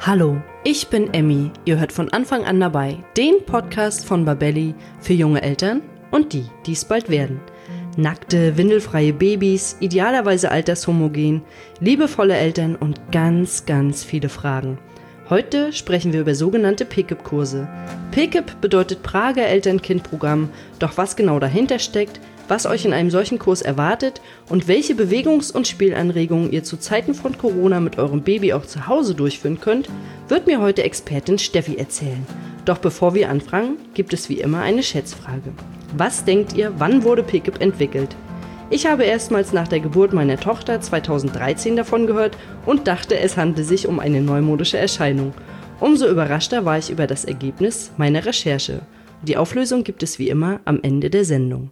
Hallo, ich bin Emmy. Ihr hört von Anfang an dabei den Podcast von Babelli für junge Eltern und die, die es bald werden. Nackte, windelfreie Babys, idealerweise altershomogen, liebevolle Eltern und ganz, ganz viele Fragen. Heute sprechen wir über sogenannte PKIP-Kurse. PKIP bedeutet Prager Eltern-Kind-Programm, doch was genau dahinter steckt, was euch in einem solchen Kurs erwartet und welche Bewegungs- und Spielanregungen ihr zu Zeiten von Corona mit eurem Baby auch zu Hause durchführen könnt, wird mir heute Expertin Steffi erzählen. Doch bevor wir anfangen, gibt es wie immer eine Schätzfrage. Was denkt ihr, wann wurde PKIP entwickelt? Ich habe erstmals nach der Geburt meiner Tochter 2013 davon gehört und dachte, es handle sich um eine neumodische Erscheinung. Umso überraschter war ich über das Ergebnis meiner Recherche. Die Auflösung gibt es wie immer am Ende der Sendung.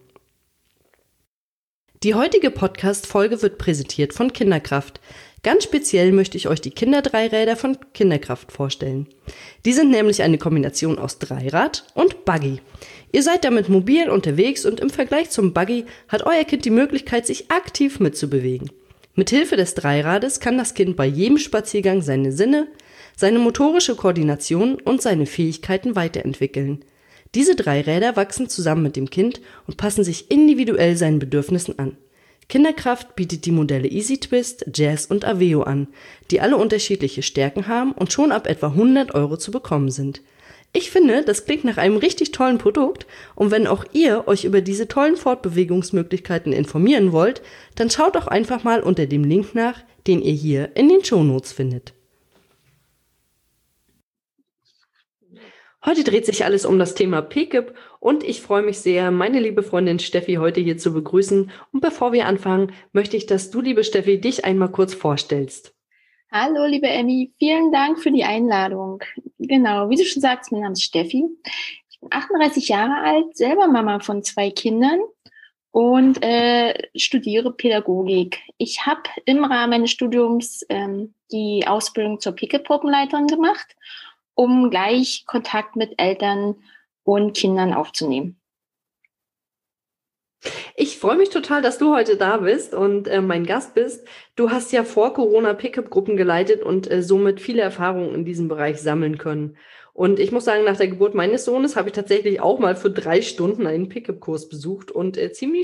Die heutige Podcast-Folge wird präsentiert von Kinderkraft. Ganz speziell möchte ich euch die Kinderdreiräder von Kinderkraft vorstellen. Die sind nämlich eine Kombination aus Dreirad und Buggy. Ihr seid damit mobil unterwegs und im Vergleich zum Buggy hat euer Kind die Möglichkeit, sich aktiv mitzubewegen. Mithilfe des Dreirades kann das Kind bei jedem Spaziergang seine Sinne, seine motorische Koordination und seine Fähigkeiten weiterentwickeln. Diese Dreiräder wachsen zusammen mit dem Kind und passen sich individuell seinen Bedürfnissen an. Kinderkraft bietet die Modelle Easy Twist, Jazz und Aveo an, die alle unterschiedliche Stärken haben und schon ab etwa 100 € zu bekommen sind. Ich finde, das klingt nach einem richtig tollen Produkt und wenn auch ihr euch über diese tollen Fortbewegungsmöglichkeiten informieren wollt, dann schaut doch einfach mal unter dem Link nach, den ihr hier in den Shownotes findet. Heute dreht sich alles um das Thema PKIP und ich freue mich sehr, meine liebe Freundin Steffi heute hier zu begrüßen. Und bevor wir anfangen, möchte ich, dass du, liebe Steffi, dich einmal kurz vorstellst. Hallo, liebe Emmy, vielen Dank für die Einladung. Genau, wie du schon sagst, mein Name ist Steffi. Ich bin 38 Jahre alt, selber Mama von 2 Kindern und studiere Pädagogik. Ich habe im Rahmen meines Studiums die Ausbildung zur PKIP-Gruppenleiterin gemacht, um gleich Kontakt mit Eltern und Kindern aufzunehmen. Ich freue mich total, dass du heute da bist und mein Gast bist. Du hast ja vor Corona PKIP-Gruppen geleitet und somit viele Erfahrungen in diesem Bereich sammeln können. Und ich muss sagen, nach der Geburt meines Sohnes habe ich tatsächlich auch mal für 3 Stunden einen PKIP-Kurs besucht und ziemlich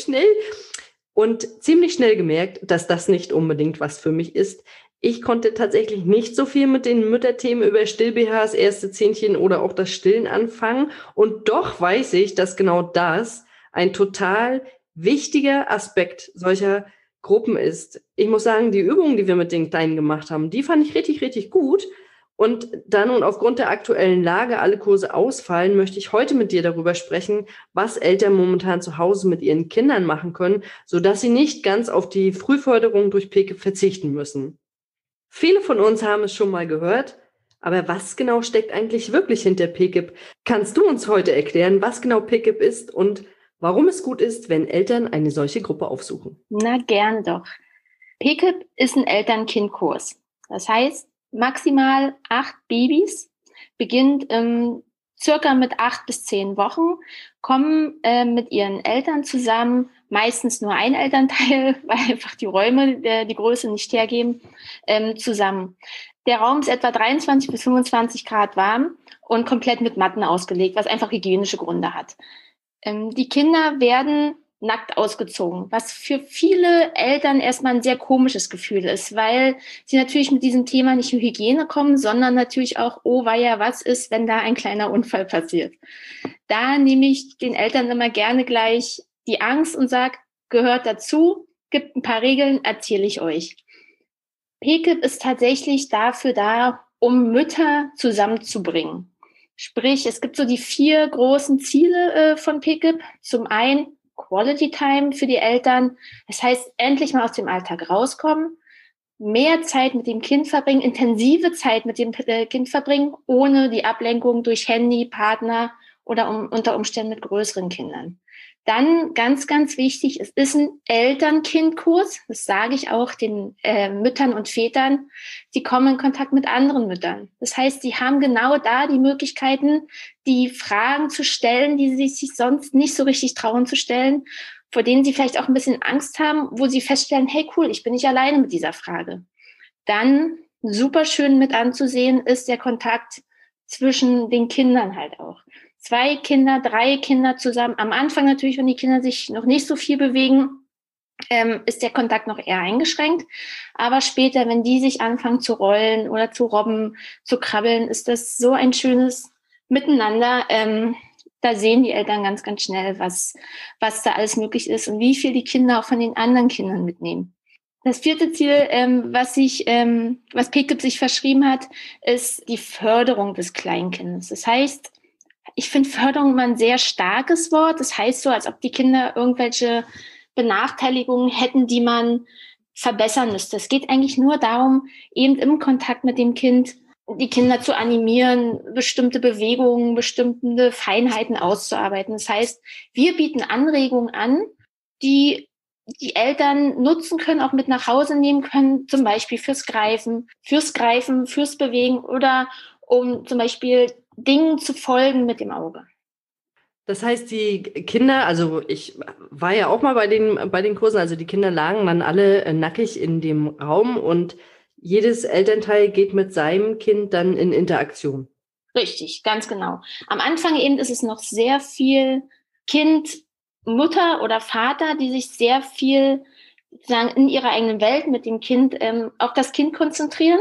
schnell gemerkt, dass das nicht unbedingt was für mich ist. Ich konnte tatsächlich nicht so viel mit den Mütterthemen über Still-BHs, erste Zähnchen oder auch das Stillen anfangen. Und doch weiß ich, dass genau das ein total wichtiger Aspekt solcher Gruppen ist. Ich muss sagen, die Übungen, die wir mit den Kleinen gemacht haben, die fand ich richtig, richtig gut. Und da nun aufgrund der aktuellen Lage alle Kurse ausfallen, möchte ich heute mit dir darüber sprechen, was Eltern momentan zu Hause mit ihren Kindern machen können, sodass sie nicht ganz auf die Frühförderung durch PKIP verzichten müssen. Viele von uns haben es schon mal gehört, aber was genau steckt eigentlich wirklich hinter PKIP? Kannst du uns heute erklären, was genau PKIP ist und warum es gut ist, wenn Eltern eine solche Gruppe aufsuchen? Na, gern doch. PKIP ist ein Eltern-Kind-Kurs. Das heißt, maximal 8 Babys, beginnt circa mit 8 bis 10 Wochen, kommen mit ihren Eltern zusammen, meistens nur ein Elternteil, weil einfach die Räume die Größe nicht hergeben, zusammen. Der Raum ist etwa 23 bis 25 Grad warm und komplett mit Matten ausgelegt, was einfach hygienische Gründe hat. Die Kinder werden nackt ausgezogen, was für viele Eltern erstmal ein sehr komisches Gefühl ist, weil sie natürlich mit diesem Thema nicht nur Hygiene kommen, sondern natürlich auch, oh weia, was ist, wenn da ein kleiner Unfall passiert? Da nehme ich den Eltern immer gerne gleich die Angst und sage, gehört dazu, gibt ein paar Regeln, erzähle ich euch. PKIP ist tatsächlich dafür da, um Mütter zusammenzubringen. Sprich, es gibt so die 4 großen Ziele von PKIP. Zum einen Quality Time für die Eltern. Das heißt, endlich mal aus dem Alltag rauskommen, mehr Zeit mit dem Kind verbringen, intensive Zeit mit dem Kind verbringen, ohne die Ablenkung durch Handy, Partner oder unter Umständen mit größeren Kindern. Dann ganz, ganz wichtig, es ist ein Eltern-Kind-Kurs. Das sage ich auch den Müttern und Vätern. Die kommen in Kontakt mit anderen Müttern. Das heißt, sie haben genau da die Möglichkeiten, die Fragen zu stellen, die sie sich sonst nicht so richtig trauen zu stellen, vor denen sie vielleicht auch ein bisschen Angst haben, wo sie feststellen, hey cool, ich bin nicht alleine mit dieser Frage. Dann super schön mit anzusehen, ist der Kontakt zwischen den Kindern halt auch. 2 Kinder, 3 Kinder zusammen. Am Anfang natürlich, wenn die Kinder sich noch nicht so viel bewegen, ist der Kontakt noch eher eingeschränkt. Aber später, wenn die sich anfangen zu rollen oder zu robben, zu krabbeln, ist das so ein schönes Miteinander. Da sehen die Eltern ganz, ganz schnell, was da alles möglich ist und wie viel die Kinder auch von den anderen Kindern mitnehmen. Das 4. Ziel, was PKIP sich verschrieben hat, ist die Förderung des Kleinkindes. Das heißt, ich finde Förderung immer ein sehr starkes Wort. Das heißt so, als ob die Kinder irgendwelche Benachteiligungen hätten, die man verbessern müsste. Es geht eigentlich nur darum, eben im Kontakt mit dem Kind die Kinder zu animieren, bestimmte Bewegungen, bestimmte Feinheiten auszuarbeiten. Das heißt, wir bieten Anregungen an, die die Eltern nutzen können, auch mit nach Hause nehmen können, zum Beispiel fürs Greifen, fürs Bewegen oder um zum Beispiel Dingen zu folgen mit dem Auge. Das heißt, die Kinder, also ich war ja auch mal bei den Kursen, also die Kinder lagen dann alle nackig in dem Raum und jedes Elternteil geht mit seinem Kind dann in Interaktion. Richtig, ganz genau. Am Anfang eben ist es noch sehr viel Kind, Mutter oder Vater, die sich sehr viel sozusagen in ihrer eigenen Welt mit dem Kind auf das Kind konzentrieren.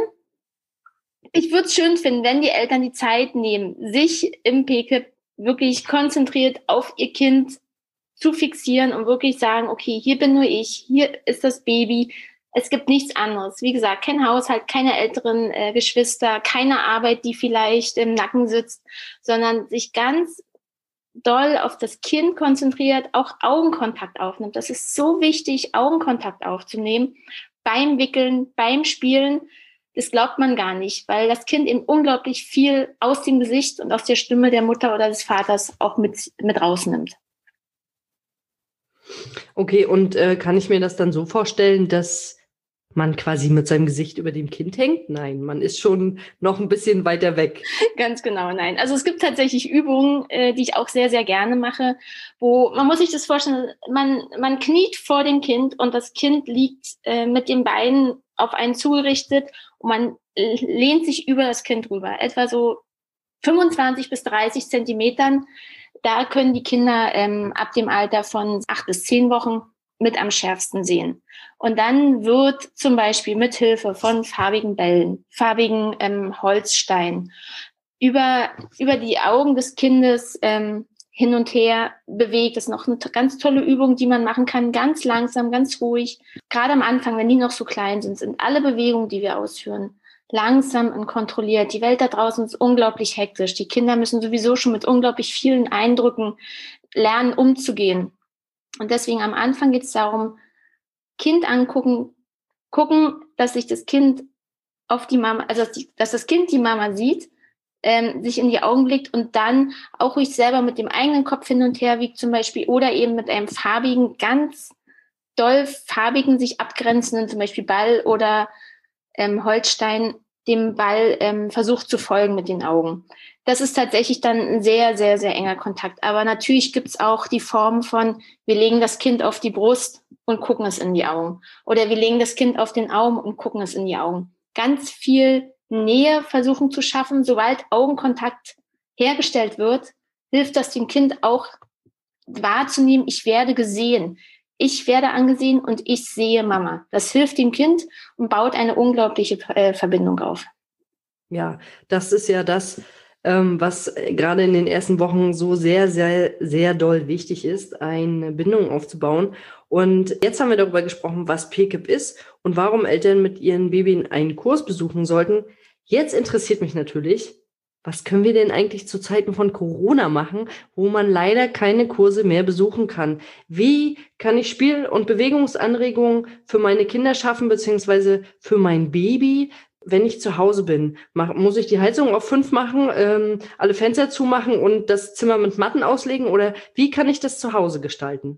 Ich würde es schön finden, wenn die Eltern die Zeit nehmen, sich im PKIP wirklich konzentriert auf ihr Kind zu fixieren und wirklich sagen, okay, hier bin nur ich, hier ist das Baby, es gibt nichts anderes. Wie gesagt, kein Haushalt, keine älteren Geschwister, keine Arbeit, die vielleicht im Nacken sitzt, sondern sich ganz doll auf das Kind konzentriert, auch Augenkontakt aufnimmt. Das ist so wichtig, Augenkontakt aufzunehmen beim Wickeln, beim Spielen. Das glaubt man gar nicht, weil das Kind eben unglaublich viel aus dem Gesicht und aus der Stimme der Mutter oder des Vaters auch mit rausnimmt. Okay, und kann ich mir das dann so vorstellen, dass man quasi mit seinem Gesicht über dem Kind hängt? Nein, man ist schon noch ein bisschen weiter weg. Ganz genau, nein. Also es gibt tatsächlich Übungen, die ich auch sehr, sehr gerne mache, wo man muss sich das vorstellen, man kniet vor dem Kind und das Kind liegt mit den Beinen auf einen zugerichtet und man lehnt sich über das Kind rüber. Etwa so 25 bis 30 Zentimetern. Da können die Kinder ab dem Alter von 8 bis 10 Wochen mit am schärfsten sehen. Und dann wird zum Beispiel mit Hilfe von farbigen Bällen, farbigen Holzsteinen über die Augen des Kindes hin und her bewegt. Das ist noch eine ganz tolle Übung, die man machen kann, ganz langsam, ganz ruhig. Gerade am Anfang, wenn die noch so klein sind alle Bewegungen, die wir ausführen, langsam und kontrolliert. Die Welt da draußen ist unglaublich hektisch. Die Kinder müssen sowieso schon mit unglaublich vielen Eindrücken lernen, umzugehen. Und deswegen am Anfang geht es darum, Kind angucken, gucken, dass sich das Kind auf die Mama, also dass das Kind die Mama sieht, sich in die Augen blickt und dann auch ruhig selber mit dem eigenen Kopf hin und her wiegt zum Beispiel oder eben mit einem farbigen, ganz doll farbigen, sich abgrenzenden, zum Beispiel Ball oder Holzstein, dem Ball versucht zu folgen mit den Augen. Das ist tatsächlich dann ein sehr, sehr, sehr enger Kontakt. Aber natürlich gibt es auch die Form von, wir legen das Kind auf die Brust und gucken es in die Augen. Oder wir legen das Kind auf den Arm und gucken es in die Augen. Ganz viel Nähe versuchen zu schaffen. Sobald Augenkontakt hergestellt wird, hilft das dem Kind auch wahrzunehmen, ich werde gesehen. Ich werde angesehen und ich sehe Mama. Das hilft dem Kind und baut eine unglaubliche Verbindung auf. Ja, das ist ja das, was gerade in den ersten Wochen so sehr, sehr, sehr doll wichtig ist, eine Bindung aufzubauen. Und jetzt haben wir darüber gesprochen, was PKIP ist und warum Eltern mit ihren Babys einen Kurs besuchen sollten. Jetzt interessiert mich natürlich, was können wir denn eigentlich zu Zeiten von Corona machen, wo man leider keine Kurse mehr besuchen kann? Wie kann ich Spiel- und Bewegungsanregungen für meine Kinder schaffen, beziehungsweise für mein Baby, wenn ich zu Hause bin? Muss ich die Heizung auf 5 machen, alle Fenster zumachen und das Zimmer mit Matten auslegen? Oder wie kann ich das zu Hause gestalten?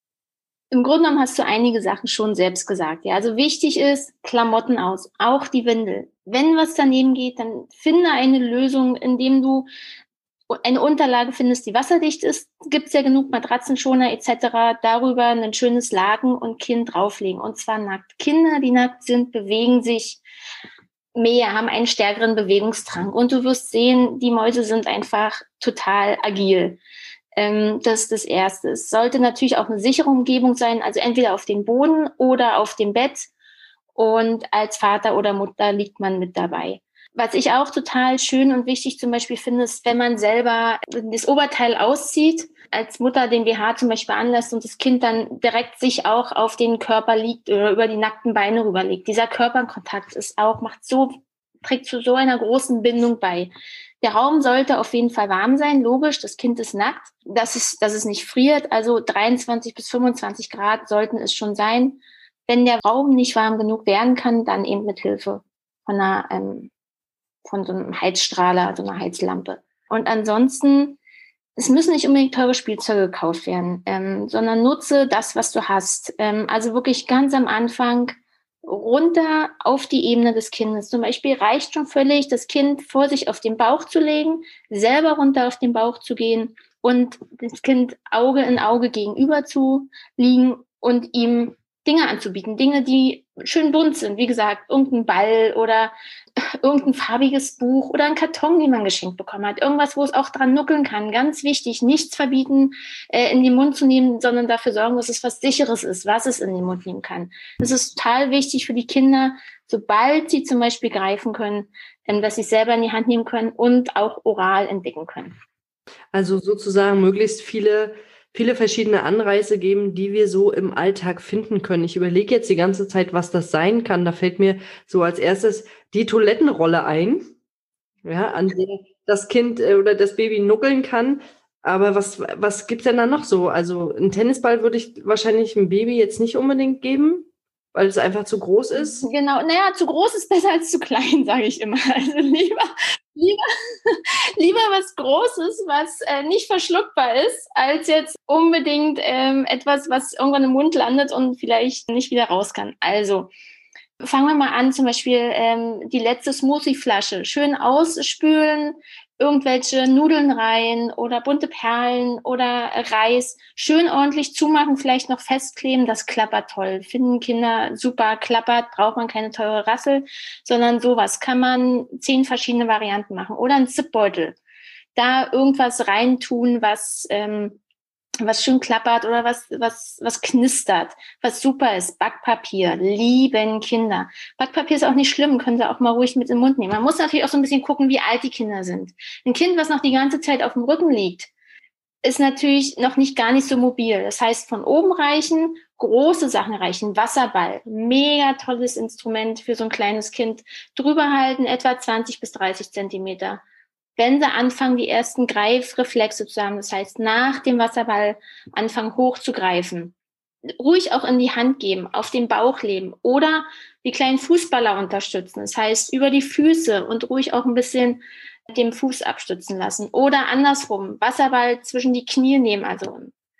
Im Grunde genommen hast du einige Sachen schon selbst gesagt. Ja, also wichtig ist, Klamotten aus, auch die Windel. Wenn was daneben geht, dann finde eine Lösung, indem du eine Unterlage findest, die wasserdicht ist. Gibt es ja genug Matratzenschoner etc. Darüber ein schönes Laken und Kind drauflegen und zwar nackt. Kinder, die nackt sind, bewegen sich mehr, haben einen stärkeren Bewegungsdrang. Und du wirst sehen, die Mäuse sind einfach total agil. Das ist das Erste. Es sollte natürlich auch eine sichere Umgebung sein, also entweder auf dem Boden oder auf dem Bett. Und als Vater oder Mutter liegt man mit dabei. Was ich auch total schön und wichtig zum Beispiel finde, ist, wenn man selber das Oberteil auszieht, als Mutter den BH zum Beispiel anlässt und das Kind dann direkt sich auch auf den Körper liegt oder über die nackten Beine rüberlegt. Dieser Körperkontakt trägt zu so einer großen Bindung bei. Der Raum sollte auf jeden Fall warm sein, logisch, das Kind ist nackt, dass es nicht friert, also 23 bis 25 Grad sollten es schon sein. Wenn der Raum nicht warm genug werden kann, dann eben mit Hilfe von so einem Heizstrahler, so einer Heizlampe. Und ansonsten, es müssen nicht unbedingt teure Spielzeuge gekauft werden, sondern nutze das, was du hast. Also wirklich ganz am Anfang runter auf die Ebene des Kindes. Zum Beispiel reicht schon völlig, das Kind vor sich auf den Bauch zu legen, selber runter auf den Bauch zu gehen und das Kind Auge in Auge gegenüber zu liegen und ihm Dinge anzubieten. Dinge, die schön bunt sind. Wie gesagt, irgendein Ball oder irgendein farbiges Buch oder ein Karton, den man geschenkt bekommen hat. Irgendwas, wo es auch dran nuckeln kann. Ganz wichtig, nichts verbieten, in den Mund zu nehmen, sondern dafür sorgen, dass es was Sicheres ist, was es in den Mund nehmen kann. Das ist total wichtig für die Kinder, sobald sie zum Beispiel greifen können, dass sie es selber in die Hand nehmen können und auch oral entdecken können. Also sozusagen möglichst viele verschiedene Anreize geben, die wir so im Alltag finden können. Ich überlege jetzt die ganze Zeit, was das sein kann. Da fällt mir so als erstes die Toilettenrolle ein, ja, an der das Kind oder das Baby nuckeln kann. Aber was gibt's denn da noch so? Also einen Tennisball würde ich wahrscheinlich einem Baby jetzt nicht unbedingt geben, weil es einfach zu groß ist. Genau, zu groß ist besser als zu klein, sage ich immer. Also lieber was Großes, was nicht verschluckbar ist, als jetzt unbedingt etwas, was irgendwann im Mund landet und vielleicht nicht wieder raus kann. Also fangen wir mal an, zum Beispiel die letzte Smoothie-Flasche schön ausspülen, irgendwelche Nudeln rein oder bunte Perlen oder Reis schön ordentlich zumachen, vielleicht noch festkleben, das klappert toll. Finden Kinder super, klappert, braucht man keine teure Rassel, sondern sowas kann man 10 verschiedene Varianten machen. Oder ein Zipbeutel, da irgendwas reintun, was schön klappert oder was knistert, was super ist. Backpapier, lieben Kinder. Backpapier ist auch nicht schlimm, können sie auch mal ruhig mit in den Mund nehmen. Man muss natürlich auch so ein bisschen gucken, wie alt die Kinder sind. Ein Kind, was noch die ganze Zeit auf dem Rücken liegt, ist natürlich noch nicht gar nicht so mobil. Das heißt, von oben reichen, große Sachen reichen. Wasserball, mega tolles Instrument für so ein kleines Kind. Drüber halten, etwa 20 bis 30 Zentimeter. Wenn sie anfangen, die ersten Greifreflexe zu haben, das heißt, nach dem Wasserball anfangen hochzugreifen, ruhig auch in die Hand geben, auf den Bauch legen oder die kleinen Fußballer unterstützen. Das heißt, über die Füße und ruhig auch ein bisschen den Fuß abstützen lassen. Oder andersrum, Wasserball zwischen die Knie nehmen, also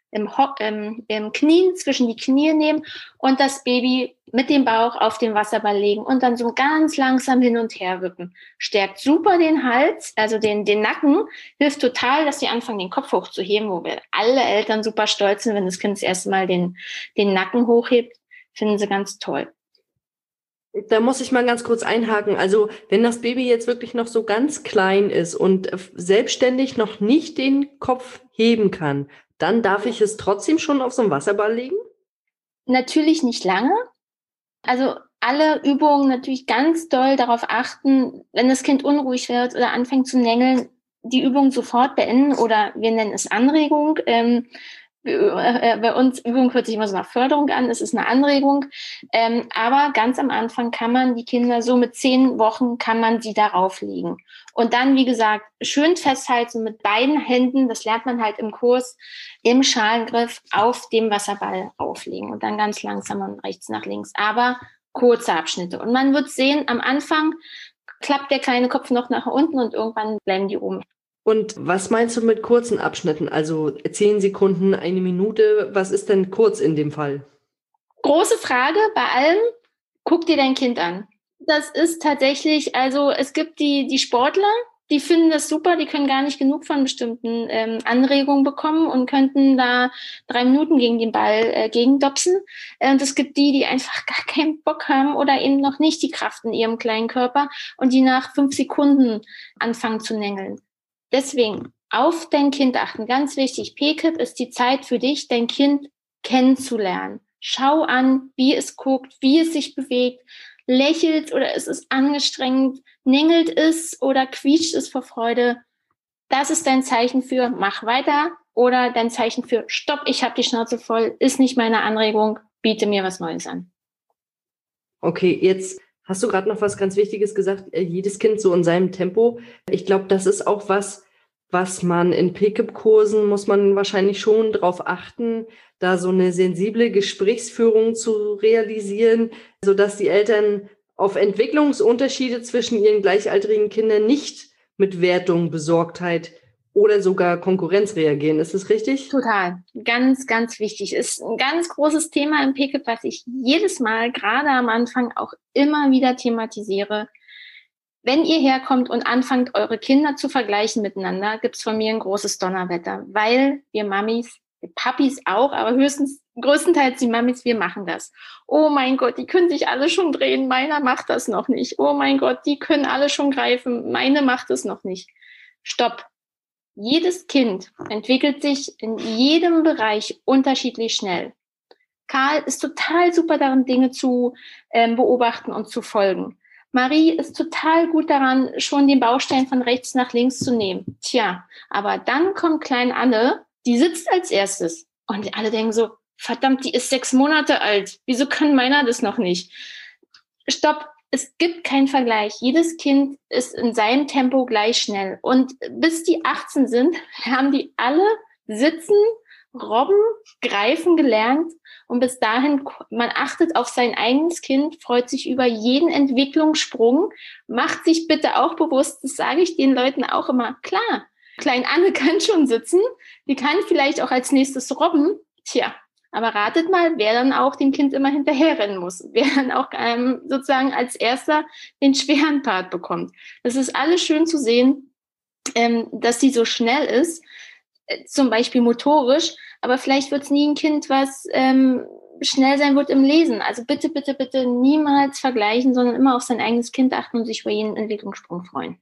im Knien zwischen die Knie nehmen und das Baby mit dem Bauch auf den Wasserball legen und dann so ganz langsam hin und her wippen. Stärkt super den Hals, also den Nacken, hilft total, dass sie anfangen, den Kopf hochzuheben, wo wir alle Eltern super stolz sind, wenn das Kind das erste Mal den Nacken hochhebt, finden sie ganz toll. Da muss ich mal ganz kurz einhaken. Also wenn das Baby jetzt wirklich noch so ganz klein ist und selbstständig noch nicht den Kopf heben kann, dann darf ich es trotzdem schon auf so einen Wasserball legen? Natürlich nicht lange. Also alle Übungen natürlich ganz doll darauf achten, wenn das Kind unruhig wird oder anfängt zu nängeln, die Übung sofort beenden oder wir nennen es Anregung. Bei uns Übung hört sich immer so nach Förderung an, es ist eine Anregung. Aber ganz am Anfang kann man die Kinder so mit 10 Wochen kann man sie darauf legen. Und dann, wie gesagt, schön festhalten mit beiden Händen, das lernt man halt im Kurs, im Schalengriff auf dem Wasserball auflegen und dann ganz langsam von rechts nach links. Aber kurze Abschnitte. Und man wird sehen, am Anfang klappt der kleine Kopf noch nach unten und irgendwann bleiben die oben. Und was meinst du mit kurzen Abschnitten? Also 10 Sekunden, 1 Minute, was ist denn kurz in dem Fall? Große Frage bei allem, guck dir dein Kind an. Das ist tatsächlich, also es gibt die Sportler, Die finden das super, die können gar nicht genug von bestimmten Anregungen bekommen und könnten da 3 Minuten gegen den Ball gegendopsen. Und es gibt die einfach gar keinen Bock haben oder eben noch nicht die Kraft in ihrem kleinen Körper und die nach 5 Sekunden anfangen zu nängeln. Deswegen auf dein Kind achten, ganz wichtig. PKIP ist die Zeit für dich, dein Kind kennenzulernen. Schau an, wie es guckt, wie es sich bewegt, lächelt oder ist es angestrengt, nängelt es oder quietscht es vor Freude. Das ist dein Zeichen für mach weiter oder dein Zeichen für stopp, ich habe die Schnauze voll, ist nicht meine Anregung, biete mir was Neues an. Okay, jetzt hast du gerade noch was ganz Wichtiges gesagt, jedes Kind so in seinem Tempo. Ich glaube, das ist auch was man in PKIP-Kursen muss man wahrscheinlich schon drauf achten, da so eine sensible Gesprächsführung zu realisieren, sodass die Eltern auf Entwicklungsunterschiede zwischen ihren gleichaltrigen Kindern nicht mit Wertung, Besorgtheit oder sogar Konkurrenz reagieren. Ist das richtig? Total. Ganz, ganz wichtig. Ist ein ganz großes Thema im PKIP, was ich jedes Mal, gerade am Anfang, auch immer wieder thematisiere. Wenn ihr herkommt und anfangt, eure Kinder zu vergleichen miteinander, gibt's von mir ein großes Donnerwetter, weil wir Mamis, wir Papis auch, aber größtenteils die Mamis, wir machen das. Oh mein Gott, die können sich alle schon drehen, meiner macht das noch nicht. Oh mein Gott, die können alle schon greifen, meine macht es noch nicht. Stopp. Jedes Kind entwickelt sich in jedem Bereich unterschiedlich schnell. Karl ist total super darin, Dinge zu beobachten und zu folgen. Marie ist total gut daran, schon den Baustein von rechts nach links zu nehmen. Tja, aber dann kommt Klein Anne, die sitzt als erstes. Und alle denken so, verdammt, die ist 6 Monate alt. Wieso kann meiner das noch nicht? Stopp, es gibt keinen Vergleich. Jedes Kind ist in seinem Tempo gleich schnell. Und bis die 18 sind, haben die alle sitzen, robben, greifen gelernt. Und bis dahin, man achtet auf sein eigenes Kind, freut sich über jeden Entwicklungssprung, macht sich bitte auch bewusst, das sage ich den Leuten auch immer, klar, Klein Anne kann schon sitzen, die kann vielleicht auch als nächstes robben, tja, aber ratet mal, wer dann auch dem Kind immer hinterherrennen muss, wer dann auch sozusagen als erster den schweren Part bekommt. Das ist alles schön zu sehen, dass sie so schnell ist, zum Beispiel motorisch, aber vielleicht wird es nie ein Kind, was schnell sein wird im Lesen. Also bitte, bitte, bitte niemals vergleichen, sondern immer auf sein eigenes Kind achten und sich über jeden Entwicklungssprung freuen.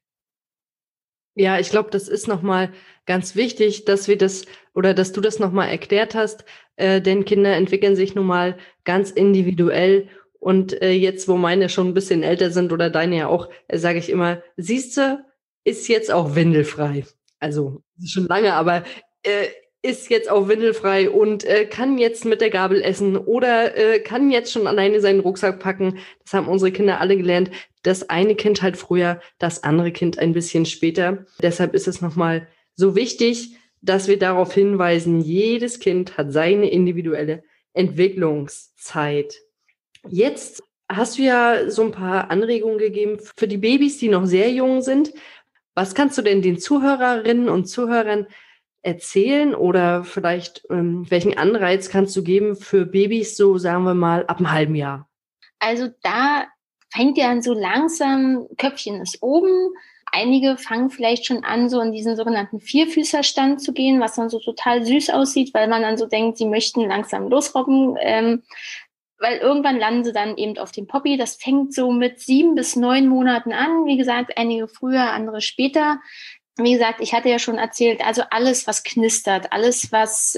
Ja, ich glaube, das ist nochmal ganz wichtig, dass wir das oder dass du das nochmal erklärt hast, denn Kinder entwickeln sich nun mal ganz individuell und jetzt, wo meine schon ein bisschen älter sind oder deine ja auch, sage ich immer, siehste, ist jetzt auch windelfrei. Also schon lange, aber ist jetzt auch windelfrei und kann jetzt mit der Gabel essen oder kann jetzt schon alleine seinen Rucksack packen. Das haben unsere Kinder alle gelernt. Das eine Kind halt früher, das andere Kind ein bisschen später. Deshalb ist es nochmal so wichtig, dass wir darauf hinweisen, jedes Kind hat seine individuelle Entwicklungszeit. Jetzt hast du ja so ein paar Anregungen gegeben für die Babys, die noch sehr jung sind. Was kannst du denn den Zuhörerinnen und Zuhörern erzählen oder vielleicht welchen Anreiz kannst du geben für Babys, so sagen wir mal, ab einem halben Jahr? Also da fängt ja an so langsam, Köpfchen ist oben. Einige fangen vielleicht schon an, so in diesen sogenannten Vierfüßerstand zu gehen, was dann so total süß aussieht, weil man dann so denkt, sie möchten langsam losrobben, weil irgendwann landen sie dann eben auf dem Poppy. Das fängt so mit 7 bis 9 Monaten an. Wie gesagt, einige früher, andere später. Wie gesagt, ich hatte ja schon erzählt, also alles, was knistert, alles, was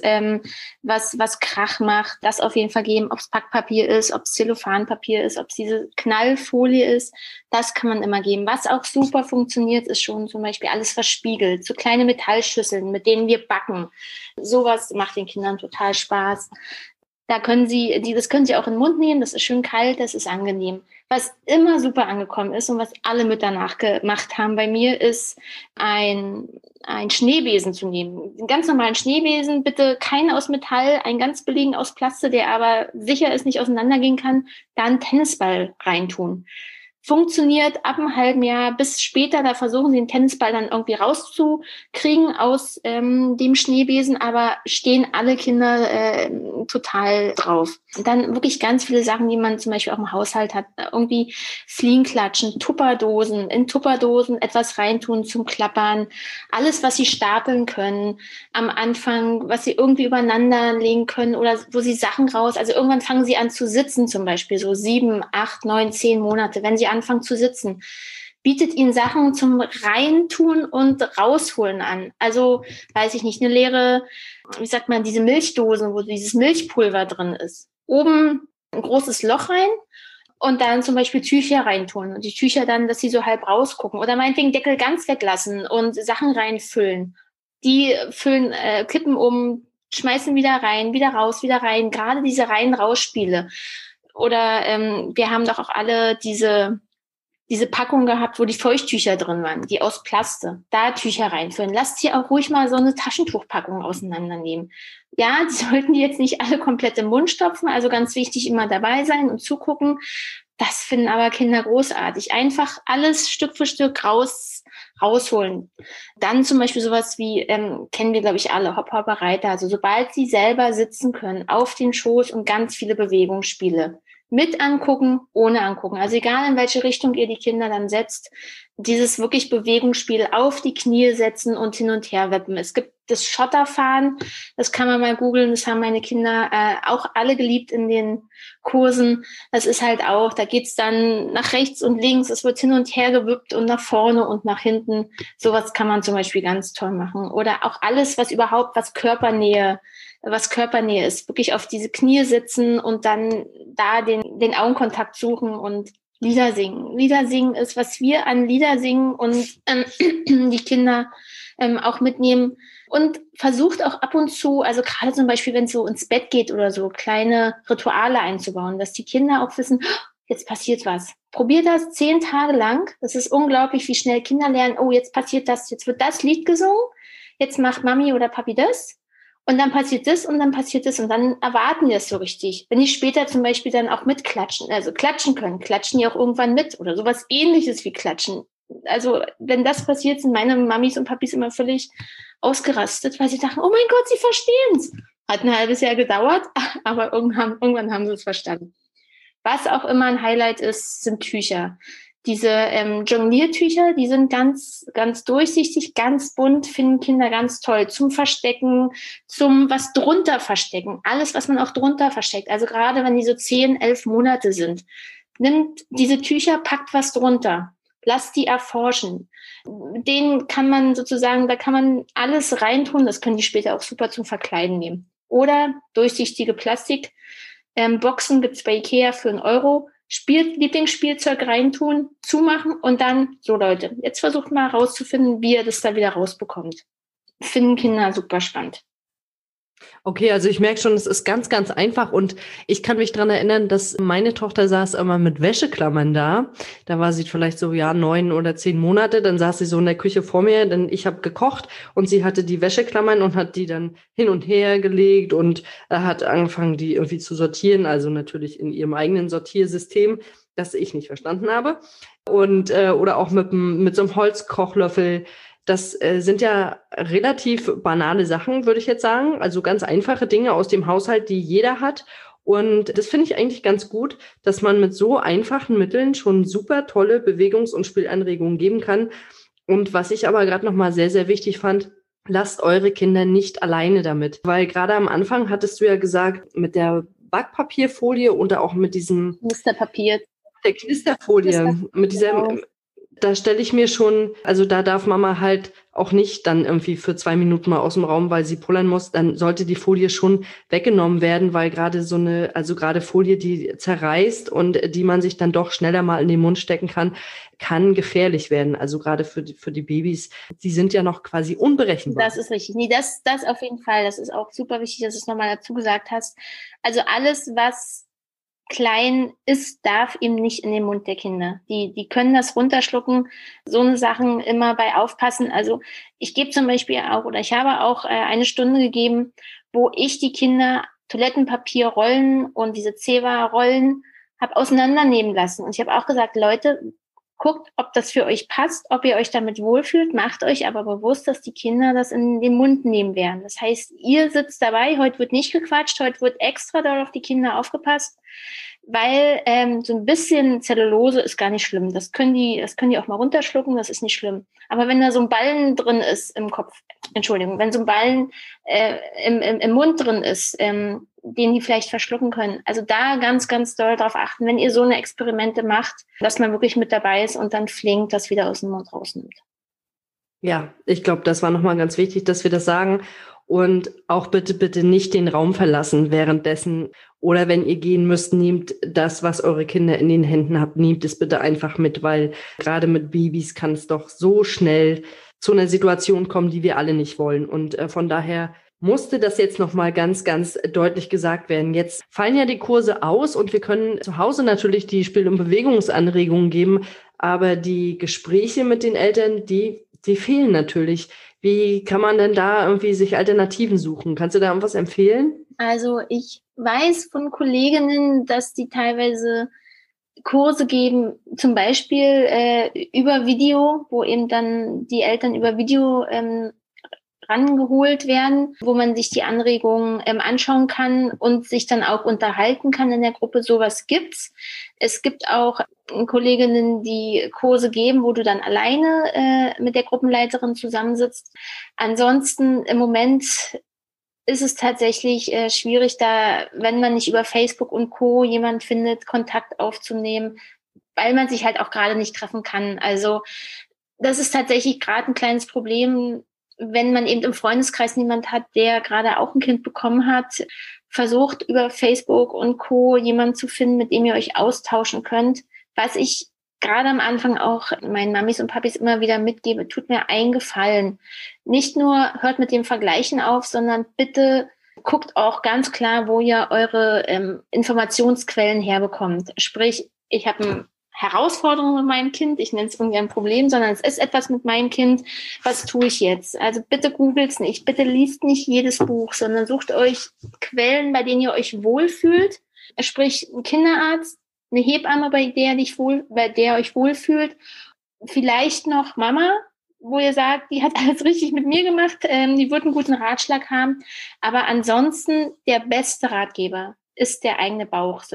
Krach macht, das auf jeden Fall geben, ob es Packpapier ist, ob es Zellophanpapier ist, ob es diese Knallfolie ist, das kann man immer geben. Was auch super funktioniert, ist schon zum Beispiel alles verspiegelt, so kleine Metallschüsseln, mit denen wir backen. Sowas macht den Kindern total Spaß. Das können Sie auch in den Mund nehmen, das ist schön kalt, das ist angenehm. Was immer super angekommen ist und was alle mit danach gemacht haben bei mir, ist ein Schneebesen zu nehmen. Einen ganz normalen Schneebesen, bitte keinen aus Metall, einen ganz billigen aus Plastik, der aber sicher ist, nicht auseinandergehen kann, da einen Tennisball reintun. funktioniert ab einem halben Jahr bis später. Da versuchen sie den Tennisball dann irgendwie rauszukriegen aus dem Schneebesen, aber stehen alle Kinder total drauf. Und dann wirklich ganz viele Sachen, die man zum Beispiel auch im Haushalt hat. Irgendwie Fliegenklatschen, Tupperdosen, in Tupperdosen etwas reintun zum Klappern. Alles, was sie stapeln können am Anfang, was sie irgendwie übereinander legen können oder wo sie Sachen raus. Also irgendwann fangen sie an zu sitzen zum Beispiel, so 7, 8, 9, 10 Monate. Wenn sie anfangen zu sitzen, bietet ihnen Sachen zum Reintun und Rausholen an. Also, weiß ich nicht, eine leere, wie sagt man, diese Milchdosen, wo dieses Milchpulver drin ist. Oben ein großes Loch rein und dann zum Beispiel Tücher reintun und die Tücher dann, dass sie so halb rausgucken oder meinetwegen Deckel ganz weglassen und Sachen reinfüllen. Die füllen, kippen um, schmeißen wieder rein, wieder raus, wieder rein. Gerade diese Rein-Raus-Spiele. Oder wir haben doch auch alle diese Packung gehabt, wo die Feuchttücher drin waren, die aus Plaste. Da Tücher reinfüllen. Lasst sie auch ruhig mal so eine Taschentuchpackung auseinandernehmen. Ja, die sollten die jetzt nicht alle komplett im Mund stopfen, also ganz wichtig, immer dabei sein und zugucken. Das finden aber Kinder großartig. Einfach alles Stück für Stück rausholen. Dann zum Beispiel sowas wie, kennen wir, glaube ich, alle, Hopper-Reiter. Also sobald sie selber sitzen können, auf den Schoß und ganz viele Bewegungsspiele. Mit angucken, ohne angucken. Also egal, in welche Richtung ihr die Kinder dann setzt, dieses wirklich Bewegungsspiel auf die Knie setzen und hin und her wippen. Es gibt das Schotterfahren, das kann man mal googeln, das haben meine Kinder auch alle geliebt in den Kursen. Das ist halt auch, da geht's dann nach rechts und links, es wird hin und her gewippt und nach vorne und nach hinten. Sowas kann man zum Beispiel ganz toll machen. Oder auch alles, was Körpernähe ist, wirklich auf diese Knie sitzen und dann da den Augenkontakt suchen und Lieder singen. Lieder singen ist, was wir an Lieder singen und die Kinder auch mitnehmen. Und versucht auch ab und zu, also gerade zum Beispiel, wenn es so ins Bett geht oder so, kleine Rituale einzubauen, dass die Kinder auch wissen, jetzt passiert was. Probiert das 10 Tage lang. Das ist unglaublich, wie schnell Kinder lernen, oh, jetzt passiert das, jetzt wird das Lied gesungen, jetzt macht Mami oder Papi das. Und dann passiert das und dann passiert das und dann erwarten die das so richtig. Wenn die später zum Beispiel dann auch mitklatschen, also klatschen können, klatschen die auch irgendwann mit oder sowas Ähnliches wie klatschen. Also wenn das passiert, sind meine Mamis und Papis immer völlig ausgerastet, weil sie dachten, oh mein Gott, sie verstehen's. Hat ein halbes Jahr gedauert, aber irgendwann haben sie es verstanden. Was auch immer ein Highlight ist, sind Tücher. Diese Jongliertücher, die sind ganz, ganz durchsichtig, ganz bunt, finden Kinder ganz toll. Zum Verstecken, zum was drunter verstecken. Alles, was man auch drunter versteckt. Also gerade wenn die so 10, 11 Monate sind. Nimmt diese Tücher, packt was drunter. Lasst die erforschen. Den kann man sozusagen, da kann man alles reintun. Das können die später auch super zum Verkleiden nehmen. Oder durchsichtige Plastikboxen gibt's bei Ikea für 1 Euro. Lieblingsspielzeug reintun, zumachen und dann, so Leute, jetzt versucht mal herauszufinden, wie ihr das da wieder rausbekommt. Finden Kinder super spannend. Okay, also ich merke schon, es ist ganz, ganz einfach und ich kann mich dran erinnern, dass meine Tochter saß immer mit Wäscheklammern da. Da war sie vielleicht so, 9 oder 10 Monate. Dann saß sie so in der Küche vor mir, denn ich habe gekocht und sie hatte die Wäscheklammern und hat die dann hin und her gelegt und hat angefangen, die irgendwie zu sortieren. Also natürlich in ihrem eigenen Sortiersystem, das ich nicht verstanden habe. Und oder auch mit so einem Holzkochlöffel. Das sind ja relativ banale Sachen, würde ich jetzt sagen. Also ganz einfache Dinge aus dem Haushalt, die jeder hat. Und das finde ich eigentlich ganz gut, dass man mit so einfachen Mitteln schon super tolle Bewegungs- und Spielanregungen geben kann. Und was ich aber gerade nochmal sehr, sehr wichtig fand, lasst eure Kinder nicht alleine damit. Weil gerade am Anfang hattest du ja gesagt, mit der Backpapierfolie und auch mit diesem Musterpapier. Der Knisterfolie, mit dieser... Da stelle ich mir schon, also da darf Mama halt auch nicht dann irgendwie für 2 Minuten mal aus dem Raum, weil sie pullern muss, dann sollte die Folie schon weggenommen werden, weil gerade gerade Folie, die zerreißt und die man sich dann doch schneller mal in den Mund stecken kann gefährlich werden. Also gerade für die Babys, die sind ja noch quasi unberechenbar. Das ist richtig. Nee, das auf jeden Fall. Das ist auch super wichtig, dass du es nochmal dazu gesagt hast. Also alles, was klein ist, darf eben nicht in den Mund der Kinder. Die können das runterschlucken. So eine Sachen immer bei aufpassen. Also ich gebe zum Beispiel auch, oder ich habe auch 1 Stunde gegeben, wo ich die Kinder Toilettenpapierrollen und diese Zewa-Rollen habe auseinandernehmen lassen. Und ich habe auch gesagt, Leute, guckt, ob das für euch passt, ob ihr euch damit wohlfühlt, macht euch aber bewusst, dass die Kinder das in den Mund nehmen werden. Das heißt, ihr sitzt dabei, heute wird nicht gequatscht, heute wird extra doll auf die Kinder aufgepasst, weil so ein bisschen Zellulose ist gar nicht schlimm. Das können die auch mal runterschlucken, das ist nicht schlimm. Aber wenn da so ein Ballen drin ist im Kopf, wenn so ein Ballen im Mund drin ist, den die vielleicht verschlucken können. Also da ganz, ganz doll drauf achten, wenn ihr so eine Experimente macht, dass man wirklich mit dabei ist und dann flink das wieder aus dem Mund rausnimmt. Ja, ich glaube, das war nochmal ganz wichtig, dass wir das sagen. Und auch bitte nicht den Raum verlassen währenddessen. Oder wenn ihr gehen müsst, nehmt das, was eure Kinder in den Händen habt, nehmt es bitte einfach mit, weil gerade mit Babys kann es doch so schnell zu einer Situation kommen, die wir alle nicht wollen. Und von daher musste das jetzt nochmal ganz, ganz deutlich gesagt werden. Jetzt fallen ja die Kurse aus und wir können zu Hause natürlich die Spiel- und Bewegungsanregungen geben, aber die Gespräche mit den Eltern, die fehlen natürlich. Wie kann man denn da irgendwie sich Alternativen suchen? Kannst du da irgendwas empfehlen? Also ich weiß von Kolleginnen, dass die teilweise Kurse geben, zum Beispiel über Video, wo eben dann die Eltern über Video rangeholt werden, wo man sich die Anregungen anschauen kann und sich dann auch unterhalten kann in der Gruppe. Sowas gibt's. Es gibt auch Kolleginnen, die Kurse geben, wo du dann alleine mit der Gruppenleiterin zusammensitzt. Ansonsten im Moment ist es tatsächlich schwierig, da, wenn man nicht über Facebook und Co. jemand findet, Kontakt aufzunehmen, weil man sich halt auch gerade nicht treffen kann. Also das ist tatsächlich gerade ein kleines Problem, wenn man eben im Freundeskreis niemand hat, der gerade auch ein Kind bekommen hat, versucht über Facebook und Co. jemanden zu finden, mit dem ihr euch austauschen könnt. Was ich gerade am Anfang auch meinen Mamis und Papis immer wieder mitgebe, tut mir einen Gefallen. Nicht nur hört mit dem Vergleichen auf, sondern bitte guckt auch ganz klar, wo ihr eure Informationsquellen herbekommt. Sprich, ich habe eine Herausforderung mit meinem Kind, ich nenne es irgendwie ein Problem, sondern es ist etwas mit meinem Kind, was tue ich jetzt? Also bitte googelt's nicht, bitte liest nicht jedes Buch, sondern sucht euch Quellen, bei denen ihr euch wohlfühlt. Sprich, ein Kinderarzt, eine Hebamme, bei der ihr euch wohlfühlt, vielleicht noch Mama, wo ihr sagt, die hat alles richtig mit mir gemacht, die wird einen guten Ratschlag haben. Aber ansonsten der beste Ratgeber ist der eigene Bauch,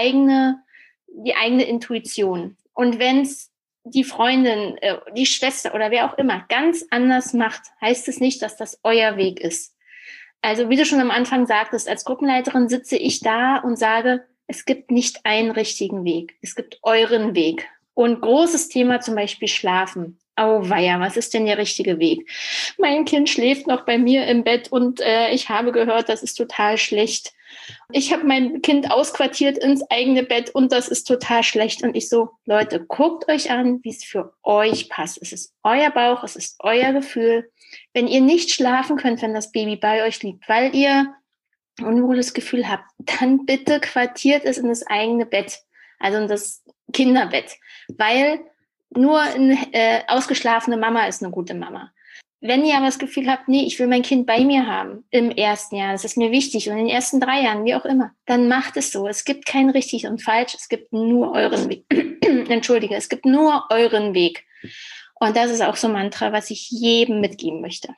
die eigene Intuition. Und wenn es die Freundin, die Schwester oder wer auch immer ganz anders macht, heißt es nicht, dass das euer Weg ist. Also wie du schon am Anfang sagtest, als Gruppenleiterin sitze ich da und sage, es gibt nicht einen richtigen Weg. Es gibt euren Weg. Und großes Thema zum Beispiel Schlafen. Auweia, was ist denn der richtige Weg? Mein Kind schläft noch bei mir im Bett und ich habe gehört, das ist total schlecht. Ich habe mein Kind ausquartiert ins eigene Bett und das ist total schlecht. Und ich so, Leute, guckt euch an, wie es für euch passt. Es ist euer Bauch, es ist euer Gefühl. Wenn ihr nicht schlafen könnt, wenn das Baby bei euch liegt, weil ihr ein unwohles Gefühl habt, dann bitte quartiert es in das eigene Bett, also in das Kinderbett, weil nur eine ausgeschlafene Mama ist eine gute Mama. Wenn ihr aber das Gefühl habt, nee, ich will mein Kind bei mir haben im ersten Jahr, das ist mir wichtig und in den ersten 3 Jahren, wie auch immer, dann macht es so. Es gibt kein richtig und falsch, es gibt nur euren Weg. Entschuldige, es gibt nur euren Weg. Und das ist auch so ein Mantra, was ich jedem mitgeben möchte.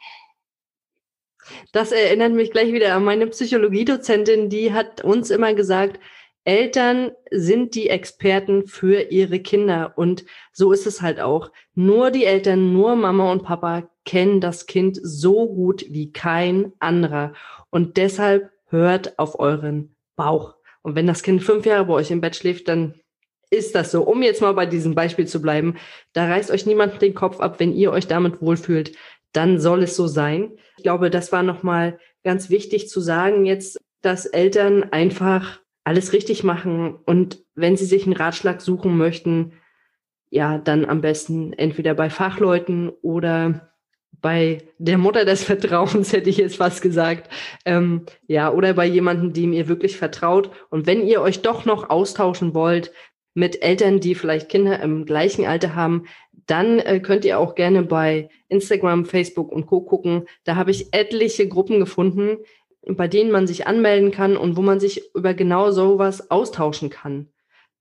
Das erinnert mich gleich wieder an meine Psychologiedozentin, die hat uns immer gesagt, Eltern sind die Experten für ihre Kinder. Und so ist es halt auch. Nur die Eltern, nur Mama und Papa kennen das Kind so gut wie kein anderer. Und deshalb hört auf euren Bauch. Und wenn das Kind 5 Jahre bei euch im Bett schläft, dann ist das so. Um jetzt mal bei diesem Beispiel zu bleiben, da reißt euch niemand den Kopf ab, wenn ihr euch damit wohlfühlt, dann soll es so sein. Ich glaube, das war nochmal ganz wichtig zu sagen jetzt, dass Eltern einfach alles richtig machen und wenn sie sich einen Ratschlag suchen möchten, ja, dann am besten entweder bei Fachleuten oder bei der Mutter des Vertrauens, hätte ich jetzt fast gesagt, ja, oder bei jemandem, dem ihr wirklich vertraut. Und wenn ihr euch doch noch austauschen wollt mit Eltern, die vielleicht Kinder im gleichen Alter haben, dann könnt ihr auch gerne bei Instagram, Facebook und Co. gucken. Da habe ich etliche Gruppen gefunden, bei denen man sich anmelden kann und wo man sich über genau sowas austauschen kann.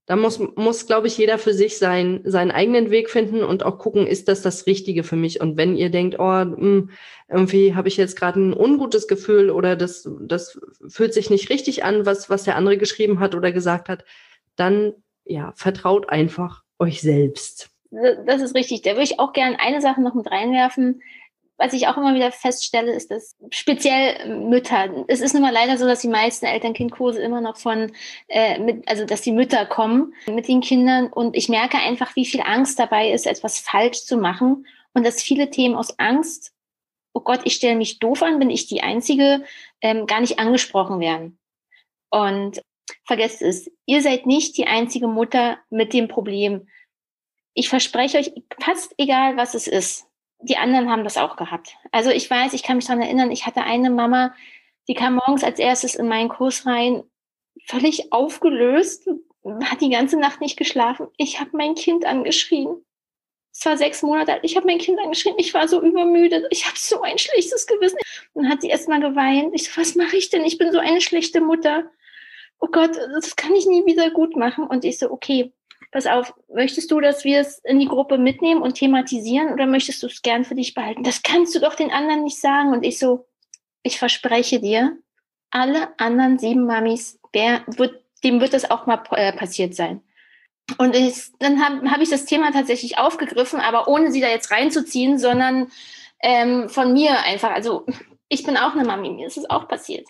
Da muss, glaube ich, jeder für sich seinen eigenen Weg finden und auch gucken, ist das Richtige für mich? Und wenn ihr denkt, irgendwie habe ich jetzt gerade ein ungutes Gefühl oder das fühlt sich nicht richtig an, was der andere geschrieben hat oder gesagt hat, dann ja, vertraut einfach euch selbst. Das ist richtig. Da würde ich auch gerne eine Sache noch mit reinwerfen. Was ich auch immer wieder feststelle, ist, dass speziell Mütter, es ist nun mal leider so, dass die meisten Eltern-Kind-Kurse immer noch dass die Mütter kommen mit den Kindern, und ich merke einfach, wie viel Angst dabei ist, etwas falsch zu machen, und dass viele Themen aus Angst, oh Gott, ich stelle mich doof an, bin ich die Einzige, gar nicht angesprochen werden. Und vergesst es, ihr seid nicht die einzige Mutter mit dem Problem. Ich verspreche euch, fast egal, was es ist, die anderen haben das auch gehabt. Also ich weiß, ich kann mich daran erinnern, ich hatte eine Mama, die kam morgens als erstes in meinen Kurs rein, völlig aufgelöst, hat die ganze Nacht nicht geschlafen. Ich habe mein Kind angeschrien. Es war 6 Monate alt. Ich habe mein Kind angeschrien. Ich war so übermüdet. Ich habe so ein schlechtes Gewissen. Dann hat sie erst mal geweint. Ich so, was mache ich denn? Ich bin so eine schlechte Mutter. Oh Gott, das kann ich nie wieder gut machen. Und ich so, okay, pass auf, möchtest du, dass wir es in die Gruppe mitnehmen und thematisieren, oder möchtest du es gern für dich behalten? Das kannst du doch den anderen nicht sagen. Und ich so, ich verspreche dir, alle anderen 7 Mamis, dem wird das auch mal passiert sein. Und dann hab ich das Thema tatsächlich aufgegriffen, aber ohne sie da jetzt reinzuziehen, sondern von mir einfach. Also ich bin auch eine Mami, mir ist es auch passiert.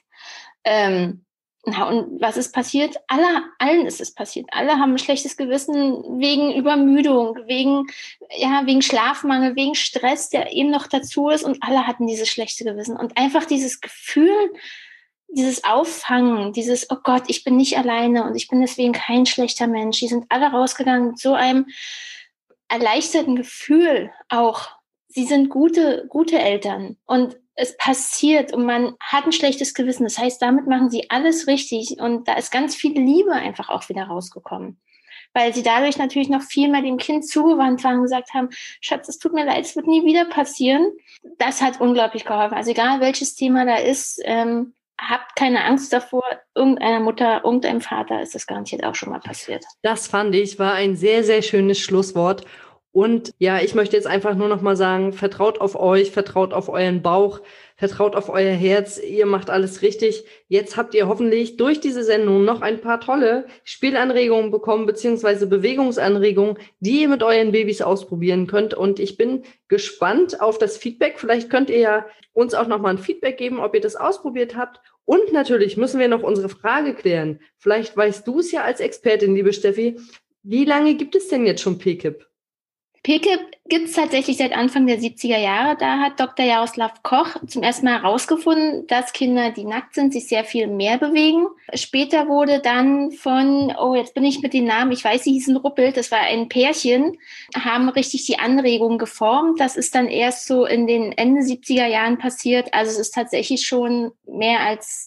Und was ist passiert? Allen ist es passiert. Alle haben ein schlechtes Gewissen wegen Übermüdung, wegen Schlafmangel, wegen Stress, der eben noch dazu ist. Und alle hatten dieses schlechte Gewissen. Und einfach dieses Gefühl, dieses Auffangen, dieses, oh Gott, ich bin nicht alleine und ich bin deswegen kein schlechter Mensch. Die sind alle rausgegangen mit so einem erleichterten Gefühl auch. Sie sind gute Eltern. Und es passiert und man hat ein schlechtes Gewissen. Das heißt, damit machen sie alles richtig, und da ist ganz viel Liebe einfach auch wieder rausgekommen, weil sie dadurch natürlich noch viel mehr dem Kind zugewandt waren und gesagt haben, Schatz, es tut mir leid, es wird nie wieder passieren. Das hat unglaublich geholfen. Also egal, welches Thema da ist, habt keine Angst davor. Irgendeiner Mutter, irgendeinem Vater ist das garantiert auch schon mal passiert. Das fand ich, war ein sehr, sehr schönes Schlusswort. Und ja, ich möchte jetzt einfach nur noch mal sagen, vertraut auf euch, vertraut auf euren Bauch, vertraut auf euer Herz, ihr macht alles richtig. Jetzt habt ihr hoffentlich durch diese Sendung noch ein paar tolle Spielanregungen bekommen, beziehungsweise Bewegungsanregungen, die ihr mit euren Babys ausprobieren könnt. Und ich bin gespannt auf das Feedback. Vielleicht könnt ihr ja uns auch noch mal ein Feedback geben, ob ihr das ausprobiert habt. Und natürlich müssen wir noch unsere Frage klären. Vielleicht weißt du es ja als Expertin, liebe Steffi. Wie lange gibt es denn jetzt schon PKIP? PKIP gibt es tatsächlich seit Anfang der 70er Jahre. Da hat Dr. Jaroslav Koch zum ersten Mal herausgefunden, dass Kinder, die nackt sind, sich sehr viel mehr bewegen. Später wurde dann jetzt bin ich mit den Namen, ich weiß, sie hießen Ruppelt, das war ein Pärchen, haben richtig die Anregung geformt. Das ist dann erst so in den Ende 70er Jahren passiert. Also es ist tatsächlich schon mehr als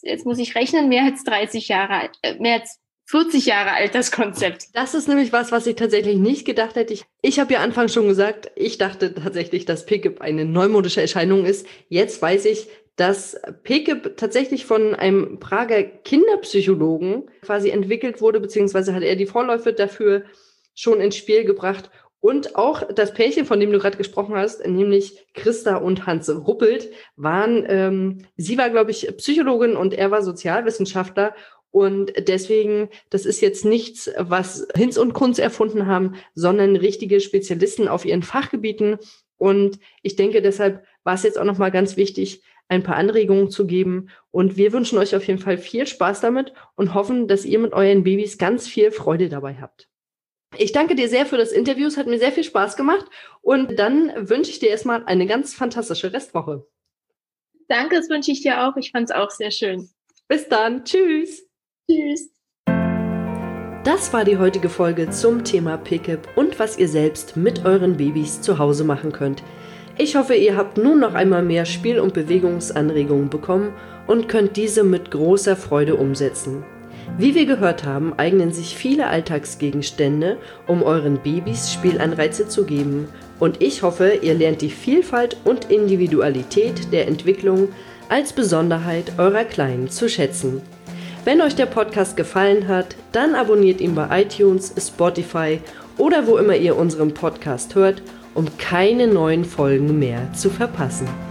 30 Jahre alt, mehr als 40 Jahre alt, das Konzept. Das ist nämlich was ich tatsächlich nicht gedacht hätte. Ich habe ja anfangs schon gesagt, ich dachte tatsächlich, dass PKIP eine neumodische Erscheinung ist. Jetzt weiß ich, dass PKIP tatsächlich von einem Prager Kinderpsychologen quasi entwickelt wurde, beziehungsweise hat er die Vorläufe dafür schon ins Spiel gebracht. Und auch das Pärchen, von dem du gerade gesprochen hast, nämlich Christa und Hans Ruppelt, sie war, glaube ich, Psychologin und er war Sozialwissenschaftler. Und deswegen, das ist jetzt nichts, was Hinz und Kunz erfunden haben, sondern richtige Spezialisten auf ihren Fachgebieten. Und ich denke, deshalb war es jetzt auch nochmal ganz wichtig, ein paar Anregungen zu geben. Und wir wünschen euch auf jeden Fall viel Spaß damit und hoffen, dass ihr mit euren Babys ganz viel Freude dabei habt. Ich danke dir sehr für das Interview. Es hat mir sehr viel Spaß gemacht. Und dann wünsche ich dir erstmal eine ganz fantastische Restwoche. Danke, das wünsche ich dir auch. Ich fand es auch sehr schön. Bis dann. Tschüss. Tschüss. Das war die heutige Folge zum Thema PKIP und was ihr selbst mit euren Babys zu Hause machen könnt. Ich hoffe, ihr habt nun noch einmal mehr Spiel- und Bewegungsanregungen bekommen und könnt diese mit großer Freude umsetzen. Wie wir gehört haben, eignen sich viele Alltagsgegenstände, um euren Babys Spielanreize zu geben. Und ich hoffe, ihr lernt die Vielfalt und Individualität der Entwicklung als Besonderheit eurer Kleinen zu schätzen. Wenn euch der Podcast gefallen hat, dann abonniert ihn bei iTunes, Spotify oder wo immer ihr unseren Podcast hört, um keine neuen Folgen mehr zu verpassen.